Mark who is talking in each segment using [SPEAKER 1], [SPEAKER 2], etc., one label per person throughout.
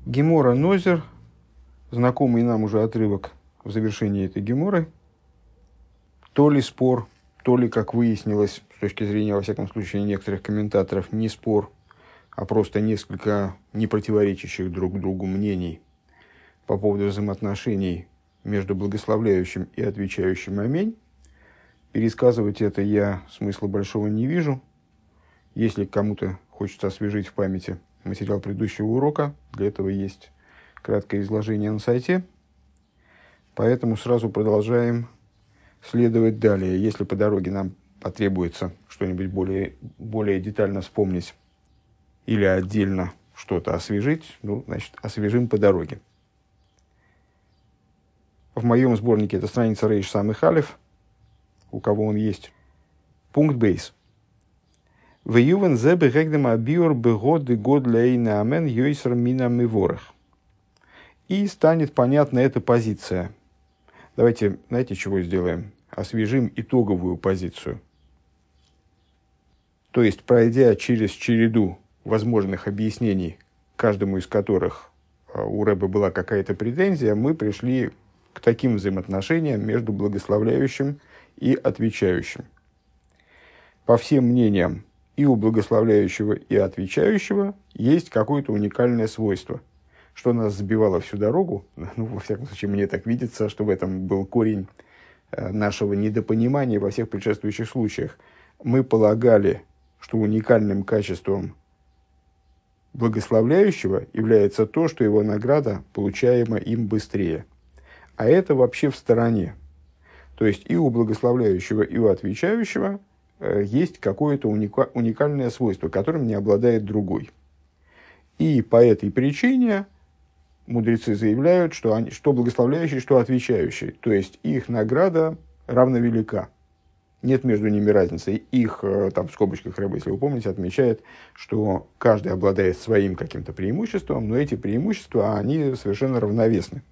[SPEAKER 1] Гемора Нозер, знакомый нам уже отрывок в завершении этой геморы, то ли спор, то ли, как выяснилось, с точки зрения, во всяком случае, некоторых комментаторов, не спор, а просто несколько непротиворечащих друг другу мнений по поводу взаимоотношений между благословляющим и отвечающим «Аминь». Пересказывать это я смысла большого не вижу. Если кому-то хочется освежить в памяти материал предыдущего урока, для этого есть краткое изложение на сайте. Поэтому сразу продолжаем следовать далее. Если по дороге нам потребуется что-нибудь более детально вспомнить или отдельно что-то освежить, значит, освежим по дороге. В моем сборнике это страница Рейш Самых Алеф, у кого он есть. Пункт бейс. «Веювен зе бегегдем абиор бегоды год лейна амен йойсер мина миворах». И станет понятна эта позиция. Давайте, знаете, чего сделаем? Освежим итоговую позицию. То есть, пройдя через череду возможных объяснений, каждому из которых у Рэбе была какая-то претензия, мы пришли к таким взаимоотношениям между благословляющим и отвечающим. По всем мнениям, и у благословляющего, и отвечающего есть какое-то уникальное свойство, что нас сбивало всю дорогу. Во всяком случае, мне так видится, что в этом был корень нашего недопонимания во всех предшествующих случаях. Мы полагали, что уникальным качеством благословляющего является то, что его награда получаема им быстрее. А это вообще в стороне. То есть и у благословляющего, и у отвечающего есть какое-то уникальное свойство, которым не обладает другой. И по этой причине мудрецы заявляют, что благословляющий, что отвечающий. То есть их награда равновелика. Нет между ними разницы. Их, там в скобочках Рэбе, если вы помните, отмечает, что каждый обладает своим каким-то преимуществом, но эти преимущества, они совершенно равновесны.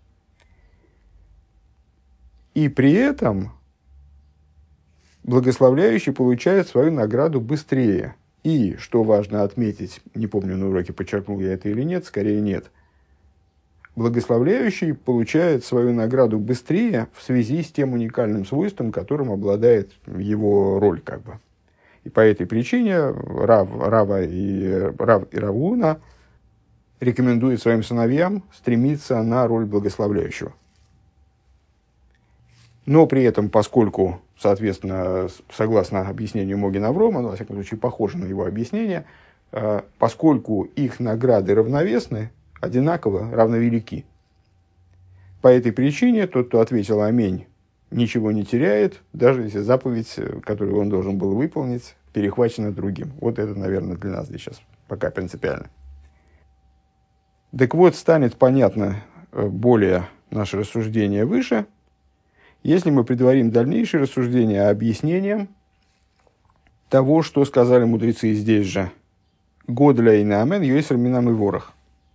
[SPEAKER 1] И при этом благословляющий получает свою награду быстрее. И, что важно отметить, не помню, на уроке подчеркнул я это или нет, скорее нет, благословляющий получает свою награду быстрее в связи с тем уникальным свойством, которым обладает его роль, как бы. И по этой причине Рав и Равуна рекомендуют своим сыновьям стремиться на роль благословляющего. Но при этом, поскольку, соответственно, согласно объяснению Моген Аврома, во всяком случае, похоже на его объяснение, поскольку их награды равновесны, одинаково равновелики. По этой причине тот, кто ответил «Аминь», ничего не теряет, даже если заповедь, которую он должен был выполнить, перехвачена другим. Вот это, наверное, для нас здесь сейчас пока принципиально. Так вот, станет понятно более наше рассуждение выше, если мы предварим дальнейшие рассуждения объяснением того, что сказали мудрецы здесь же. «Год лейна амен йойсер минам и ворох».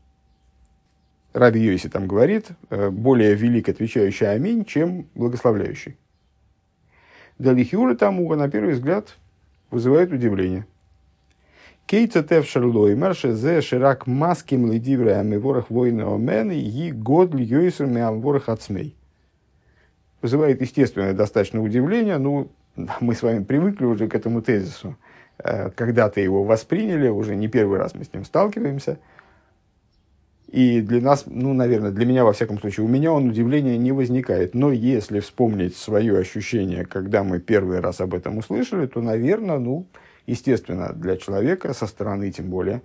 [SPEAKER 1] Раби Йоси там говорит, более велик отвечающий «Аминь», чем благословляющий. Далихюра тому, на первый взгляд, вызывает удивление. «Кейца тев шерлой марше зе ширак маским лидивре амиворах война омен и год льёйсер миамворах ацмей». Вызывает естественное достаточно удивление. Мы с вами привыкли уже к этому тезису. Когда-то его восприняли, уже не первый раз мы с ним сталкиваемся. И для нас, наверное, для меня, во всяком случае, у меня он удивления не возникает. Но если вспомнить свое ощущение, когда мы первый раз об этом услышали, то, наверное, естественно, для человека, со стороны тем более,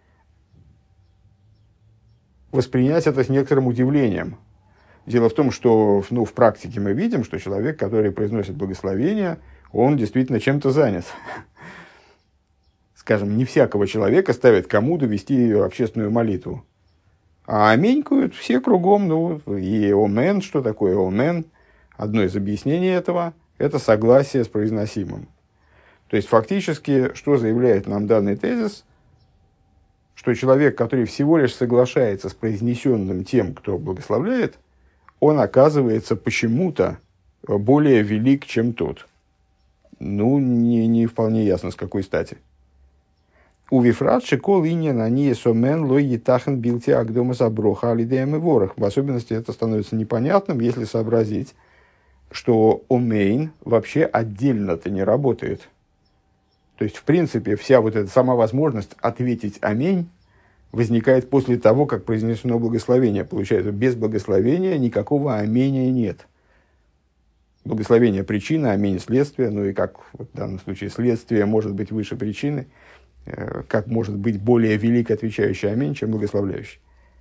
[SPEAKER 1] воспринять это с некоторым удивлением. Дело в том, что в практике мы видим, что человек, который произносит благословение, он действительно чем-то занят. Скажем, не всякого человека ставят кому-то вести общественную молитву. А аменькают все кругом. И омен, что такое омен? Одно из объяснений этого – это согласие с произносимым. То есть, фактически, что заявляет нам данный тезис? Что человек, который всего лишь соглашается с произнесенным тем, кто благословляет, он оказывается почему-то более велик, чем тот. Не вполне ясно, с какой стати. У Вифрат шикол иньян они сомен лой етахен билти агдома заброха алидеем и ворох. В особенности это становится непонятным, если сообразить, что омейн вообще отдельно-то не работает. То есть, в принципе, вся вот эта сама возможность ответить аминь возникает после того, как произнесено благословение. Получается, без благословения никакого амения нет. Благословение – причина, аминь – следствие. Ну и как в данном случае следствие может быть выше причины, как может быть более велик отвечающий аминь, чем благословляющий.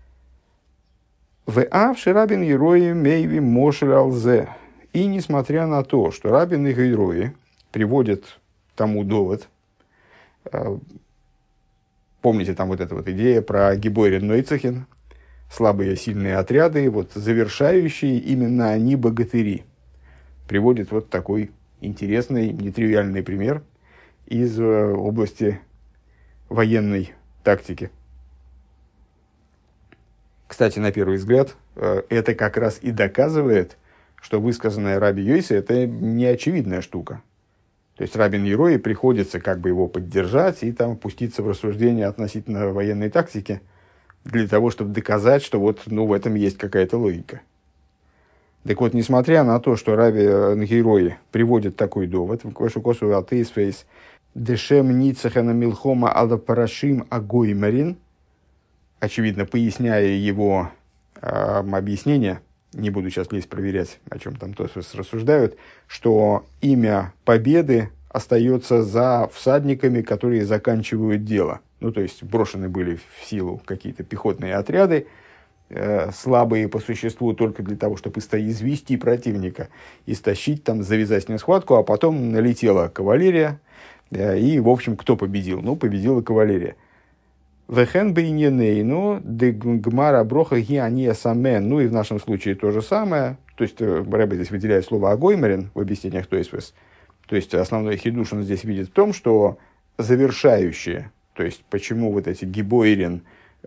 [SPEAKER 1] «Веавши рабин Ерои мейви мошель алзе». И несмотря на то, что рабин и Ерои приводят тому довод, помните там вот эта вот идея про Гибойрин Нойцехен, слабые сильные отряды, вот завершающие именно они богатыри. Приводит вот такой интересный, нетривиальный пример из области военной тактики. Кстати, на первый взгляд, это как раз и доказывает, что высказанное Раби Йоси – это не очевидная штука. То есть рабин Ерои приходится как бы его поддержать и там пуститься в рассуждения относительно военной тактики для того, чтобы доказать, что вот, в этом есть какая-то логика. Так вот, несмотря на то, что рабин Ерои приводит такой довод, «Дешем ницахана милхома ала парашим агоймарин», очевидно, поясняя его объяснение, не буду сейчас лезть проверять, о чем там Тосфос рассуждают, что имя победы остается за всадниками, которые заканчивают дело. Ну, то есть, брошены были в силу какие-то пехотные отряды, слабые по существу только для того, чтобы извести противника, истощить, там, завязать с ним схватку, а потом налетела кавалерия, и, в общем, кто победил? Ну, победила кавалерия. Вехен бейненейну де гмара броха ги ания самен. Ну и в нашем случае то же самое. То есть Рэбе здесь выделяет слово агоймерин в объяснениях Тойсвес. То есть основной хидуш он здесь видит в том, что завершающие, то есть почему вот эти гибойрин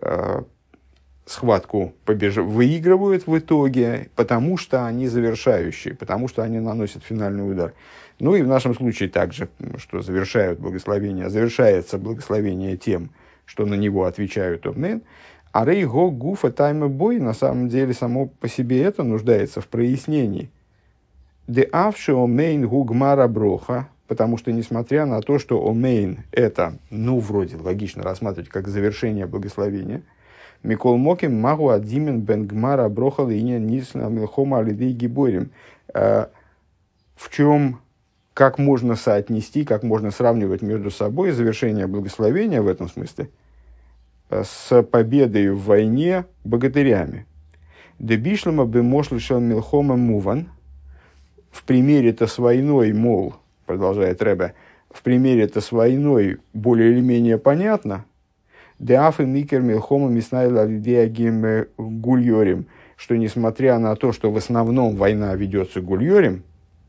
[SPEAKER 1] схватку выигрывают в итоге, потому что они завершающие, потому что они наносят финальный удар. Ну и в нашем случае также, что завершается благословение тем, что на него отвечают омнен, а рейго гуфа тайма бой, на самом деле, само по себе это нуждается в прояснении. Де авши омейн гугмара броха, потому что, несмотря на то, что омейн это, вроде логично рассматривать как завершение благословения, микол моким магу адимен бен гмара броха линия нисна милхома алидей гиборим. В чем, как можно соотнести, как можно сравнивать между собой завершение благословения в этом смысле с победой в войне богатырями. Дебишлема бемошлишел милхома муван. В примере-то с войной, мол, продолжает Ребе, в примере-то с войной более или менее понятно. Деафы микер милхома миснайла лидеагим гульорим, что несмотря на то, что в основном война ведется гульорим,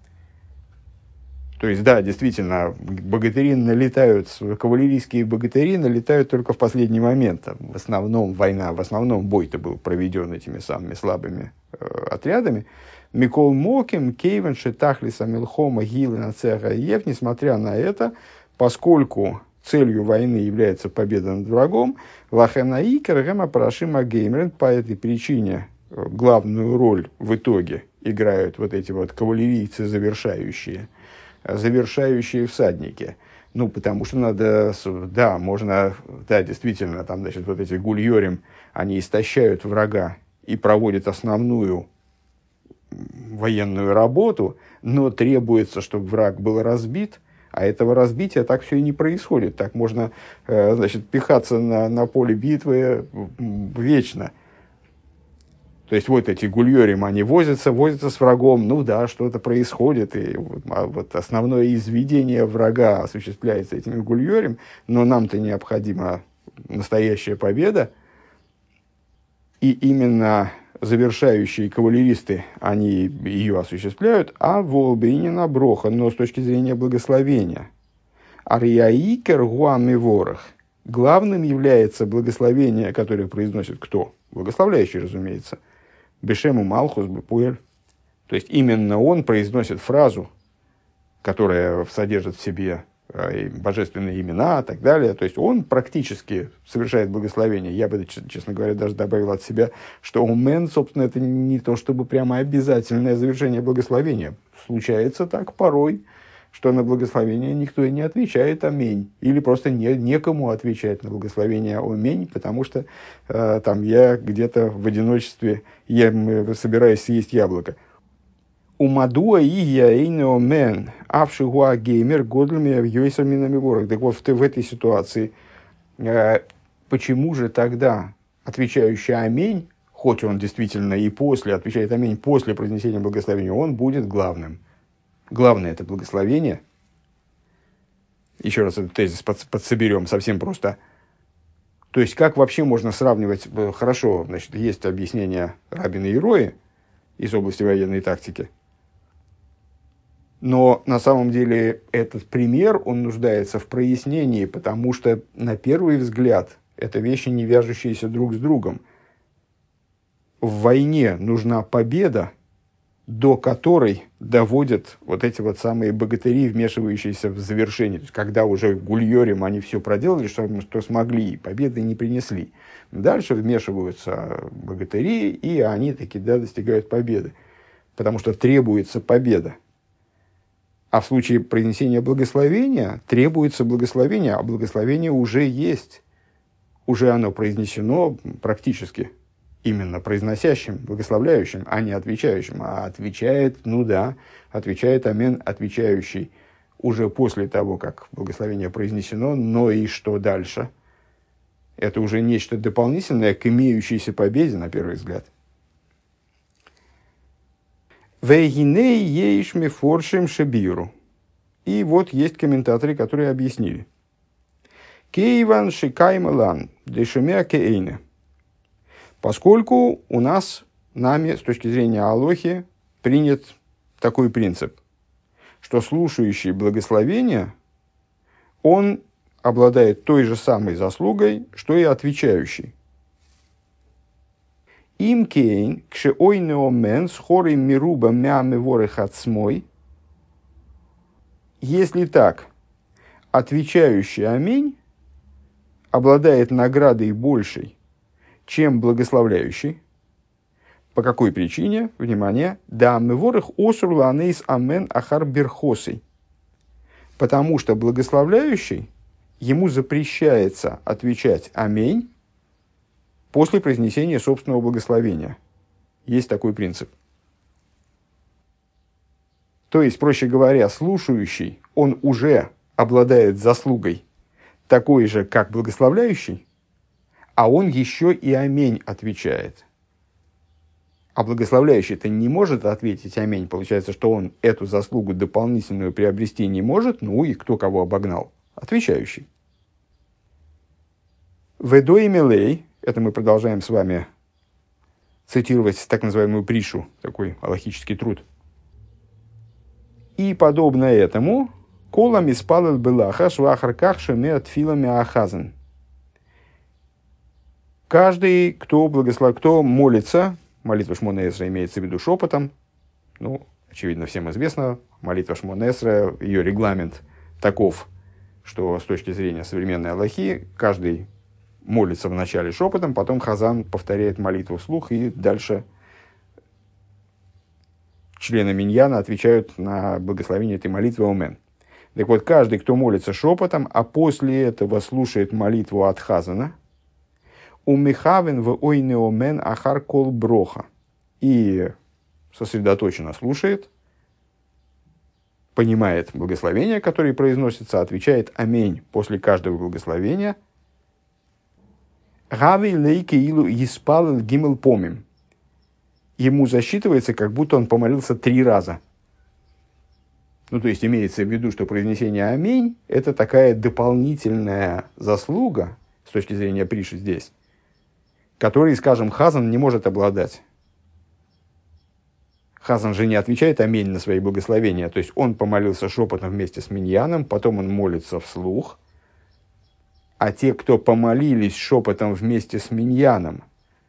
[SPEAKER 1] то есть, да, действительно, богатыри налетают, кавалерийские богатыри налетают только в последний момент. В основном война, в основном бой-то был проведен этими самыми слабыми отрядами. Микол Моким, Кейвен, Шетахлиса, Милхома, Гилена, Цегаев, несмотря на это, поскольку целью войны является победа над врагом, Лаханаикер, Гема, Парашима, Геймрен, по этой причине главную роль в итоге играют вот эти вот кавалерийцы завершающие всадники. Потому что надо, действительно, там, значит, вот эти гульорим, они истощают врага и проводят основную военную работу, но требуется, чтобы враг был разбит, а этого разбития так все и не происходит. Так можно, пихаться на поле битвы вечно. То есть, вот эти гульорим, они возятся с врагом, что-то происходит, и вот основное изведение врага осуществляется этими гульорим, но нам-то необходима настоящая победа, и именно завершающие кавалеристы, они ее осуществляют, а волбейнина броха, но с точки зрения благословения. Арияикер гуами ворох. Главным является благословение, которое произносит кто? Благословляющий, разумеется. Бешему Малхус Бепуэль. То есть, именно он произносит фразу, которая содержит в себе божественные имена и так далее. То есть он практически совершает благословение. Я бы, честно говоря, даже добавил от себя, что умен, собственно, это не то чтобы прямо обязательное завершение благословения. Случается так порой, что на благословение никто и не отвечает аминь. Или просто некому отвечать на благословение аминь, потому что там я где-то в одиночестве собираюсь съесть яблоко. Умадуа и яэйно мен, авшигуа геймер годлами йойсаминами ворог. Так вот, в этой ситуации, почему же тогда отвечающий аминь, хоть он действительно и после, отвечает аминь после произнесения благословения, он будет главным? Главное – это благословение. Еще раз этот тезис подсоберем совсем просто. То есть, как вообще можно сравнивать? Хорошо, значит, есть объяснение Рабина и Рои из области военной тактики. Но на самом деле этот пример, он нуждается в прояснении, потому что на первый взгляд это вещи, не вяжущиеся друг с другом. В войне нужна победа, до которой доводят вот эти вот самые богатыри, вмешивающиеся в завершение. То есть, когда уже гульёрем они все проделали, что смогли, победы не принесли. Дальше вмешиваются богатыри, и они таки достигают победы. Потому что требуется победа. А в случае произнесения благословения требуется благословение, а благословение уже есть. Уже оно произнесено практически. Именно произносящим, благословляющим, а не отвечающим. А отвечает, отвечает амен, отвечающий уже после того, как благословение произнесено, но и что дальше? Это уже нечто дополнительное к имеющейся победе, на первый взгляд. Вейгиней ейшми форшим шебиру. И вот есть комментаторы, которые объяснили. Кейван шикаймалан дешемя кейне. Поскольку у нас, нами, с точки зрения Алохи, принят такой принцип, что слушающий благословение, он обладает той же самой заслугой, что и отвечающий. Им кейн кшеойнеомен с хорой мируба мями воры хацмой. Если так, отвечающий аминь обладает наградой большей, чем благословляющий. По какой причине? Внимание. Да, меворых осур ланейс амен ахар берхосой. Потому что благословляющий, ему запрещается отвечать аминь после произнесения собственного благословения. Есть такой принцип. То есть, проще говоря, слушающий, он уже обладает заслугой такой же, как благословляющий, а он еще и аминь отвечает. А благословляющий-то не может ответить аминь. Получается, что он эту заслугу дополнительную приобрести не может. Ну и кто кого обогнал? Отвечающий. Ведой милей, это мы продолжаем с вами цитировать так называемую пришу, такой алахический труд. И подобно этому, колами спалил белаха швахарках шеме тфилами ахазан. Каждый, кто молится, молитва Шмона Эсра имеется в виду шепотом, очевидно, всем известно, молитва Шмона Эсра, ее регламент таков, что с точки зрения современной алахи, каждый молится вначале шепотом, потом хазан повторяет молитву вслух, и дальше члены миньяна отвечают на благословение этой молитвы «Омен». Так вот, каждый, кто молится шепотом, а после этого слушает молитву от хазана, умихавен в ойнеомен ахар кол броха. И сосредоточенно слушает, понимает благословение, которое произносится, отвечает аминь после каждого благословения. Гави лейки илу испалил гимел помим. Ему засчитывается, как будто он помолился 3 раза. То есть имеется в виду, что произнесение аминь – это такая дополнительная заслуга, с точки зрения приши здесь, который, скажем, хазан не может обладать. Хазан же не отвечает аминь на свои благословения. То есть он помолился шепотом вместе с миньяном, потом он молится вслух. А те, кто помолились шепотом вместе с миньяном,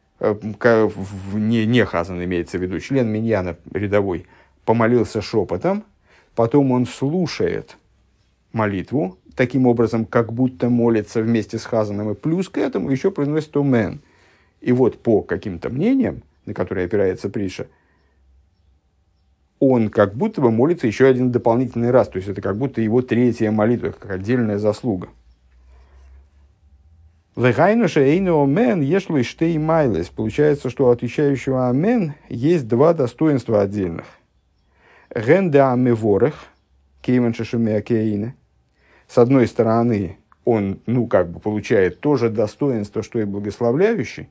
[SPEAKER 1] не хазан имеется в виду, член миньяна рядовой, помолился шепотом, потом он слушает молитву, таким образом, как будто молится вместе с Хазаном, и плюс к этому еще произносит омен. И вот по каким-то мнениям, на которые опирается Приша, он как будто бы молится еще один дополнительный раз. То есть это как будто его третья молитва, как отдельная заслуга. Получается, что у отвечающего амен есть два достоинства отдельных. С одной стороны, он получает то же достоинство, что и благословляющий.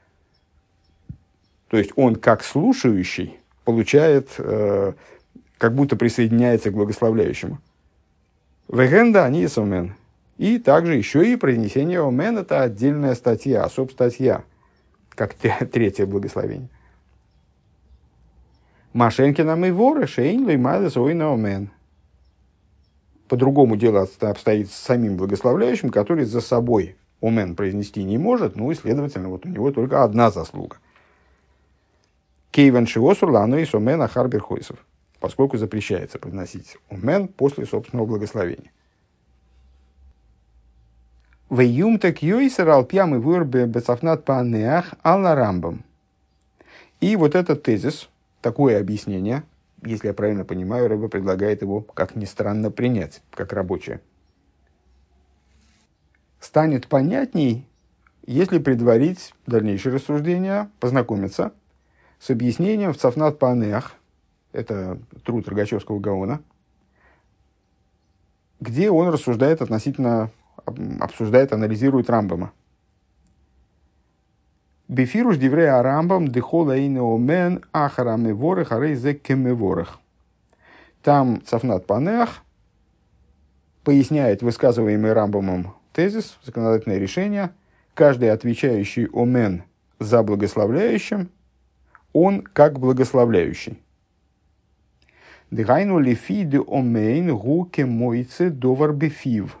[SPEAKER 1] То есть он, как слушающий, получает, как будто присоединяется к благословляющему. Вегенда они омен. И также еще и произнесение омен — это отдельная статья, субстатья, как третье благословение. Машенкина и воры шейнлой майлес ойна омен. По-другому дело обстоит с самим благословляющим, который за собой омен произнести не может, и, следовательно, вот у него только одна заслуга. Кейвен шиосур лануис омен ахар берхойсов, поскольку запрещается произносить омен после собственного благословения. Веюм так йойсер алпьям и вырбе бецафнат панеах алла рамбам. И вот этот тезис, такое объяснение, если я правильно понимаю, Ребе предлагает его, как ни странно, принять, как рабочее. Станет понятней, если предварить дальнейшее рассуждение, познакомиться с объяснением в Цафнат Паанеах, это труд Рогачевского Гаона, где он рассуждает обсуждает, анализирует Рамбама. Бефируш диврея Рамбам дехола инеомен ахарами ворых арейзек кемеворых. Там Цафнат Паанеах поясняет высказываемый Рамбамом тезис, законодательное решение: каждый отвечающий омен за благословляющим, он как благословляющий. Дыхайну лифи де омейн гуке мойце довар бефив.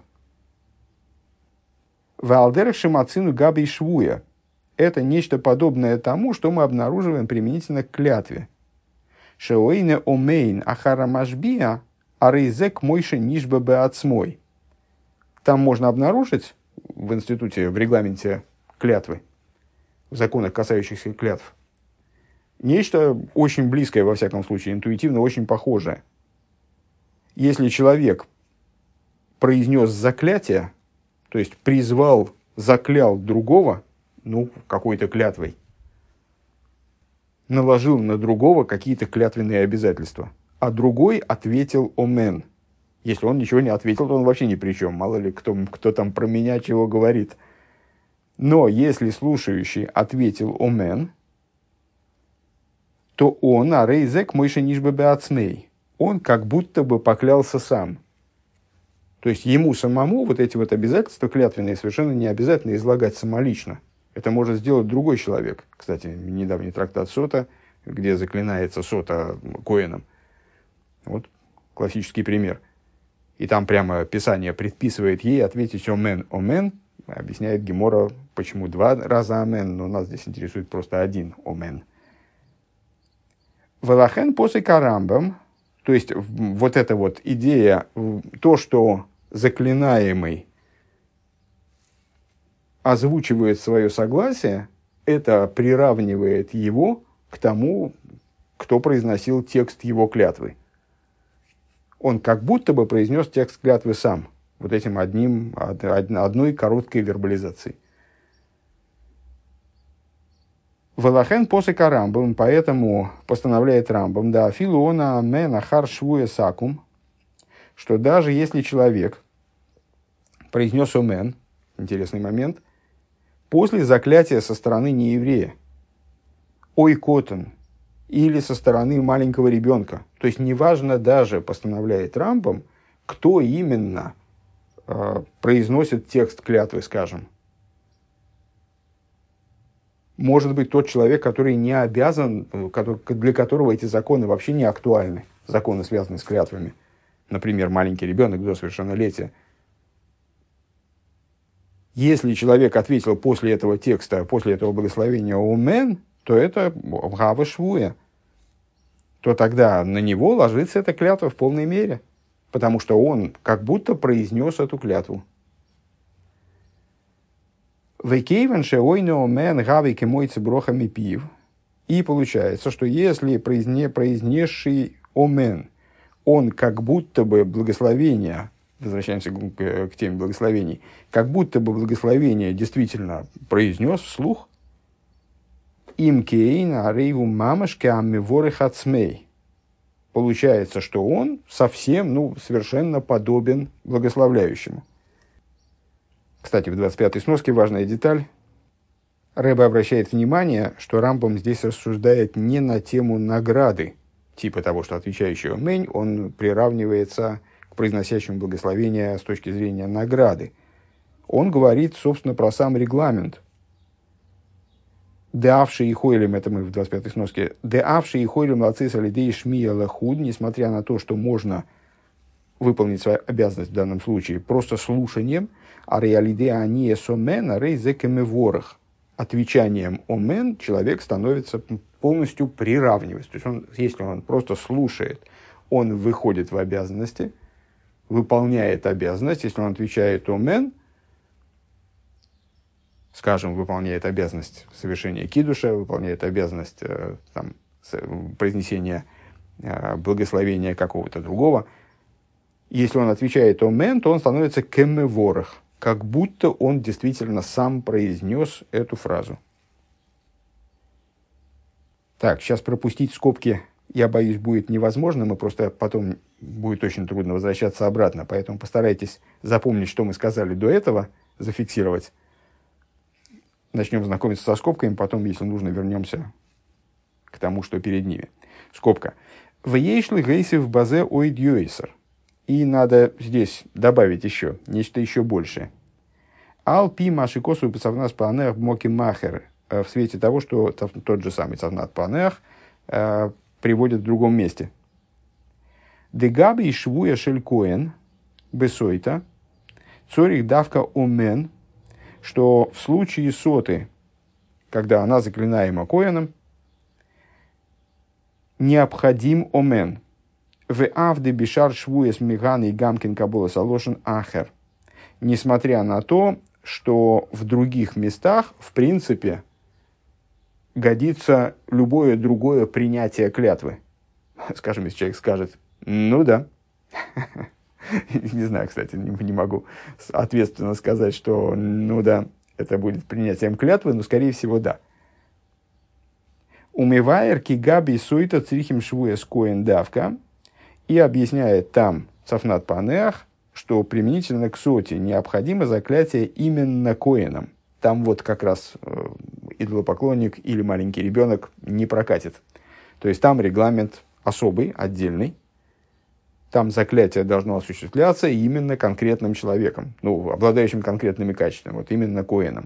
[SPEAKER 1] Валдер шимацину габи швуя. Это нечто подобное тому, что мы обнаруживаем применительно к клятве. Шеоине омейн ахара машбия арейзек мойше нишба беацмой. Там можно обнаружить в институте, в регламенте клятвы, в законах, касающихся клятв, нечто очень близкое, во всяком случае, интуитивно очень похожее. Если человек произнес заклятие, то есть призвал, заклял другого, какой-то клятвой, наложил на другого какие-то клятвенные обязательства, а другой ответил омен. Если он ничего не ответил, то он вообще ни при чем. Мало ли, кто там про меня чего говорит. Но если слушающий ответил омен, то он, арейзек мойше нишба беацмей, он как будто бы поклялся сам. То есть ему самому вот эти вот обязательства клятвенные совершенно не обязательно излагать самолично. Это может сделать другой человек. Кстати, недавний трактат Сота, где заклинается Сота коэном. Вот классический пример. И там прямо Писание предписывает ей ответить омен, омен. Объясняет Гемора, почему два раза омен, но нас здесь интересует просто один омен. Валахен после карамбам, то есть вот эта вот идея, то, что заклинаемый озвучивает свое согласие, это приравнивает его к тому, кто произносил текст его клятвы. Он как будто бы произнес текст клятвы сам, вот этим одной короткой вербализацией. Валахен после Рамбам, поэтому постановляет Рамбам, да, филуона мен ахар швуя сакум, что даже если человек произнес омен, интересный момент, после заклятия со стороны нееврея, ой котен, или со стороны маленького ребенка, то есть неважно даже, постановляет Рамбам, кто именно произносит текст клятвы, скажем. Может быть, тот человек, который не обязан, для которого эти законы вообще не актуальны, законы, связанные с клятвами. Например, маленький ребенок до совершеннолетия. Если человек ответил после этого текста, после этого благословения «Омен», то это «Гава швуя», то тогда на него ложится эта клятва в полной мере. потому что он как будто произнес эту клятву. И получается, что если произнесший омен, он как будто бы благословение, возвращаемся к теме благословений, как будто бы благословение действительно произнес вслух, им кейна арейву мамашке аммиворых ацмей. Получается, что он совсем, совершенно подобен благословляющему. Кстати, в 25-й сноске важная деталь. Рэбе обращает внимание, что Рамбам здесь рассуждает не на тему награды, типа того, что отвечающий аминь, он приравнивается к произносящему благословение с точки зрения награды. Он говорит, собственно, про сам регламент. Деавши и хойлем, это мы в 25-й сноске, деавши и хойлем лацис алидей шмия лахуд, несмотря на то, что можно выполнить свою обязанность в данном случае просто слушанием, а реалиде они сомен, а рейзекемеворах. Отвечанием омен человек становится полностью приравнивается. То есть если он просто слушает, он выходит в обязанности, выполняет обязанность. Если он отвечает омен, скажем, выполняет обязанность совершения кидуша, выполняет обязанность произнесения благословения какого-то другого. Если он отвечает омен, то он становится кемеворах, как будто он действительно сам произнес эту фразу. Так, сейчас пропустить скобки, я боюсь, будет невозможно, просто потом будет очень трудно возвращаться обратно, поэтому постарайтесь запомнить, что мы сказали до этого, зафиксировать. Начнем знакомиться со скобками, потом, если нужно, вернемся к тому, что перед ними. Скобка. «Вейшли гейси в базе ойдьюэйсер». И надо здесь добавить еще, нечто еще большее. «Алпи машикосу пацавнас паанех моки махер». В свете того, что тот же самый цавнат паанех приводит в другом месте. «Дегаби и швуя шелькоен бесойта цорих давка омен». Что в случае соты, когда она заклинаема коэном, необходим омен. В авде бишар швуес миган и гамкин кабола салошен ахер. Несмотря на то, что в других местах, в принципе, годится любое другое принятие клятвы. Скажем, если человек скажет, ну да. Не знаю, кстати, не могу ответственно сказать, что, ну да, это будет принятием клятвы, но, скорее всего, да. Умивайер кигаби суйта црихим швуя скоен давка. И объясняет там Цафнат Панеах, что применительно к соте необходимо заклятие именно коэном. Там вот как раз идолопоклонник или маленький ребенок не прокатит. То есть там регламент особый, отдельный. Там заклятие должно осуществляться именно конкретным человеком, обладающим конкретными качествами, вот именно коэном.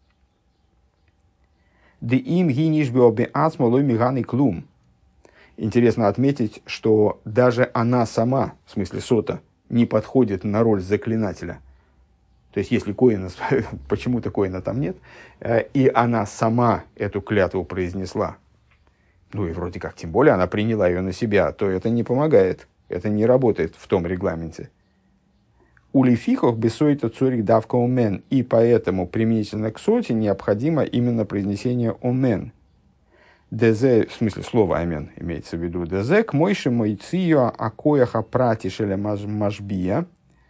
[SPEAKER 1] Интересно отметить, что даже она сама, в смысле сота, не подходит на роль заклинателя. То есть, если коэна, почему-то коэна там нет, и она сама эту клятву произнесла, и вроде как, тем более она приняла ее на себя, то это не помогает. Это не работает в том регламенте. У лифихов бесойта цорик давка омен. И поэтому применительно к соте необходимо именно произнесение омен. Дезе, в смысле слова амен имеется в виду. Дезе к мойше мойцио акояха пратишеля мажбия.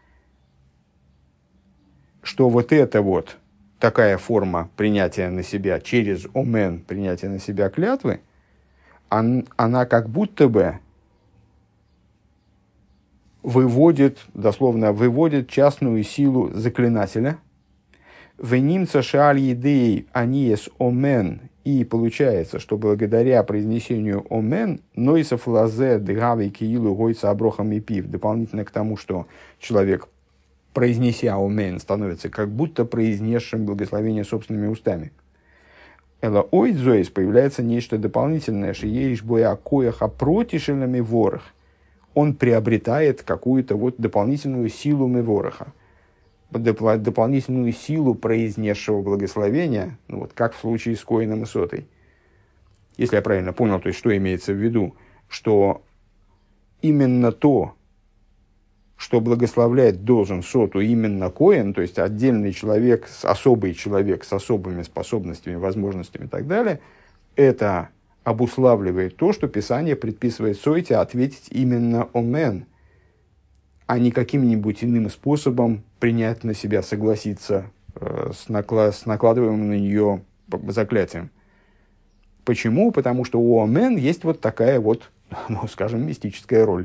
[SPEAKER 1] Что вот это вот такая форма принятия на себя через омен, принятия на себя клятвы, она как будто бы дословно выводит частную силу заклинателя. Венимца шааль едей аниес омен. И получается, что благодаря произнесению омен, нойсов лазе дгави киилу гойца оброхам и пив, дополнительно к тому, что человек, произнеся омен, становится как будто произнесшим благословение собственными устами. Эла ойдзоис появляется нечто дополнительное, шиеиш боя кояха протишелями ворох. Он приобретает какую-то вот дополнительную силу мевороха, дополнительную силу произнесшего благословения, как в случае с коэном и сотой. Если я правильно понял, то есть что имеется в виду, что именно то, что благословлять должен соту именно коэн, то есть отдельный человек с особыми способностями, возможностями и так далее, это обуславливает то, что Писание предписывает соте ответить именно омен, а не каким-нибудь иным способом принять на себя, согласиться с накладываемым на нее заклятием. Почему? Потому что у омен есть вот такая вот, ну, скажем, мистическая роль.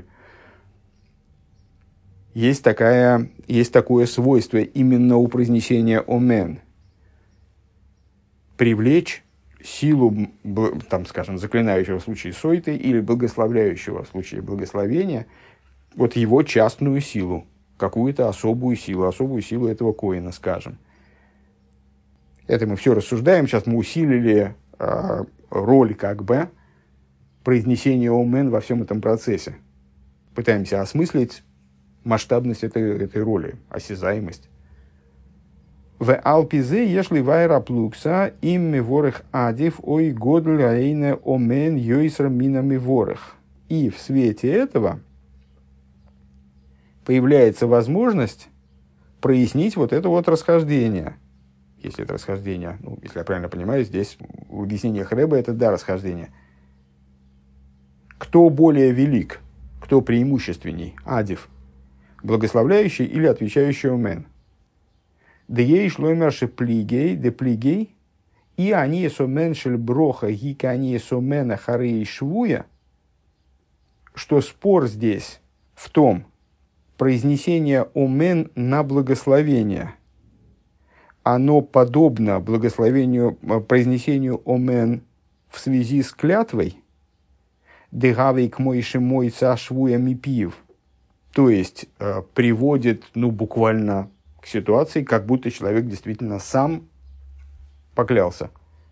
[SPEAKER 1] Есть такое свойство именно у произнесения омен. Привлечь силу, там, скажем, заклинающего в случае сойты или благословляющего в случае благословения, вот его частную силу, какую-то особую силу этого коина, скажем. Это мы все рассуждаем, сейчас мы усилили роль как бы произнесения омен во всем этом процессе. Пытаемся осмыслить масштабность этой роли, осязаемость. В алпизе ешли вайра плукса им миворых адив ой годль аэйне омен йойсра мина миворых. И в свете этого появляется возможность прояснить вот это вот расхождение. Если это расхождение, ну, если я правильно понимаю, здесь в объяснениях Ребе это да, расхождение. Кто более велик, кто преимущественней, адив, благословляющий или отвечающий омен? Деей шлоймерши плигей, де плигей, и они сомен шель броха, гика они сомена харей швуя, что спор здесь в том, произнесение омен на благословение, оно подобно произнесению омен в связи с клятвой, дегавей к мойши мойца швуя мипиев, то есть приводит, ну, буквально к ситуации, как будто человек действительно сам поклялся.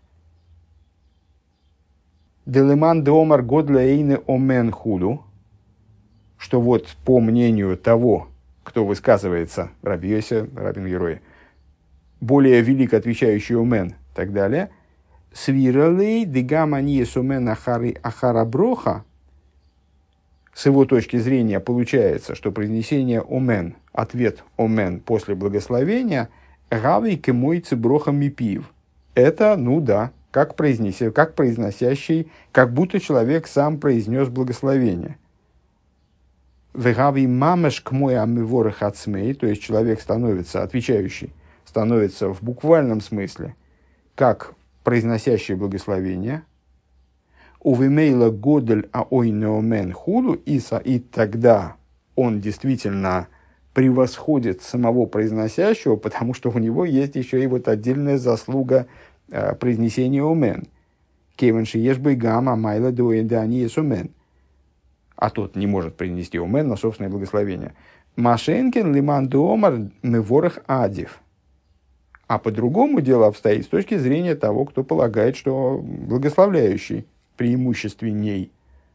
[SPEAKER 1] Делеман деомар годля эйне омен худу, что вот по мнению того, кто высказывается, Раби Йоси, Рабин Герой, более велик отвечающий омен, и так далее, свиралей дегамани сомен ахара броха, с его точки зрения получается, что произнесение омен, ответ омен после благословения, гавей кемойцы броха мипиев. Это, ну да, как произносящий, как будто человек сам произнес благословение. Вегавей мамеш к мой амиворах ацмей, то есть человек становится, отвечающий, становится в буквальном смысле, как произносящий благословение. Увимейла годель аойнеомен худу, и тогда он действительно превосходит самого произносящего, потому что у него есть еще и вот отдельная заслуга произнесения омен. Кевенши ешбой гамма майла дуэдани омен. А тот не может произнести омен на собственное благословение. Машенкин лиман дуомар меворах адив. А по-другому дело обстоит с точки зрения того, кто полагает, что благословляющий преимущественней.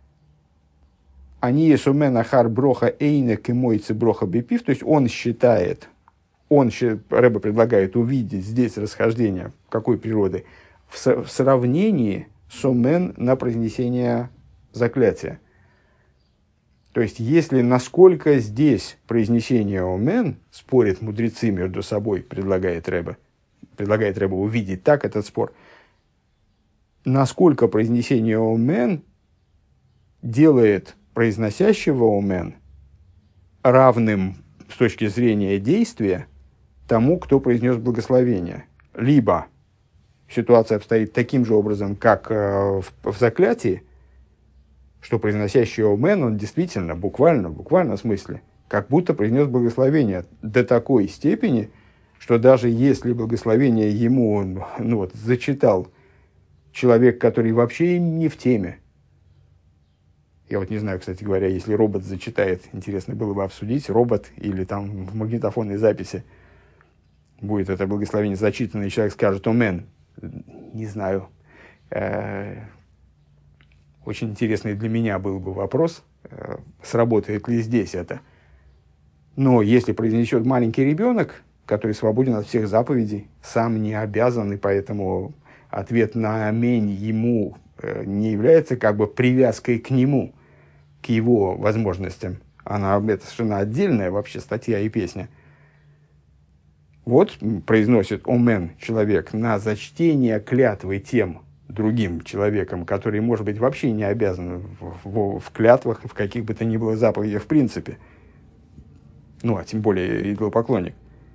[SPEAKER 1] Они есумен ахар броха эйне кемойцы броха бепив, то есть он считает, Ребе предлагает увидеть здесь расхождение какой природы в сравнении с омен на произнесение заклятия. То есть, если насколько здесь произнесение омен, спорят мудрецы между собой, предлагает Ребе увидеть так этот спор, насколько произнесение омен делает произносящего омен равным с точки зрения действия тому, кто произнес благословение. Либо ситуация обстоит таким же образом, как в заклятии, что произносящий омен, он действительно, в буквальном смысле, как будто произнес благословение до такой степени, что даже если благословение ему зачитал человек, который вообще не в теме. Я вот не знаю, кстати говоря, если робот зачитает, интересно было бы обсудить, робот или там в магнитофонной записи будет это благословение зачитано, и человек скажет «Омен». Не знаю. Очень интересный для меня был бы вопрос, сработает ли здесь это. Но если произнесет маленький ребенок, который свободен от всех заповедей, сам не обязан, и поэтому ответ на «Амень» ему не является как бы привязкой к нему, к его возможностям Это совершенно отдельная вообще статья и песня. Вот произносит омен человек на зачтение клятвы тем другим человеком, который, может быть, вообще не обязан в клятвах и в каких бы то ни было заповедях в принципе. Ну, а тем более идолопоклонник.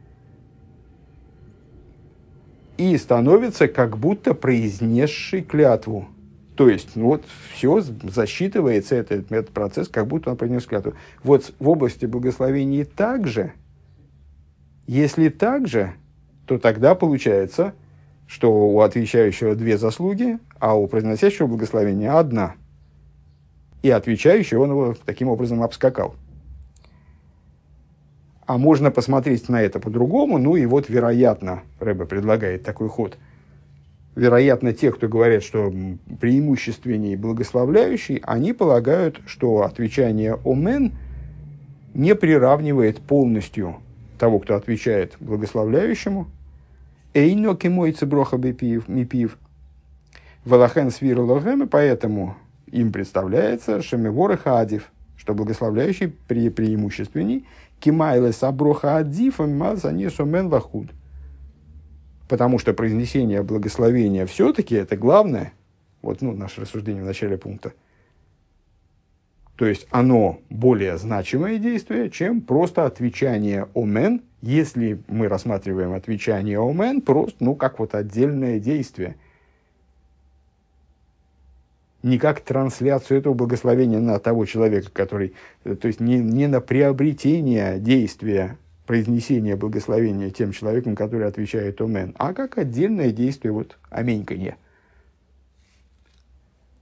[SPEAKER 1] И становится как будто произнесший клятву. То есть, ну, вот все засчитывается, этот процесс, как будто он произнес клятву. Вот в области благословений также, если так же, то тогда получается, что у отвечающего две заслуги, а у произносящего благословения одна. И отвечающий он его таким образом обскакал. А можно посмотреть на это по-другому, ну и вот, вероятно, Ребе предлагает такой ход. Вероятно, те, кто говорят, что преимущественней благословляющий, они полагают, что отвечание «Омен» не приравнивает полностью того, кто отвечает благословляющему. «Эйно кимойце броха мипив». «Валахен свир лохем», поэтому им представляется «Шемевореха адив», что благословляющий преимущественней, «Кимайле саброха адив, мазанес омен лахуд». Потому что произнесение благословения все-таки это главное. Вот, наше рассуждение в начале пункта. То есть оно более значимое действие, чем просто отвечание «Омен», если мы рассматриваем отвечание «Омен» просто, как вот отдельное действие. Не как трансляцию этого благословения на того человека, который... То есть не на приобретение действия произнесения благословения тем человеком, который отвечает «Омен», а как отдельное действие, вот, аменьканье.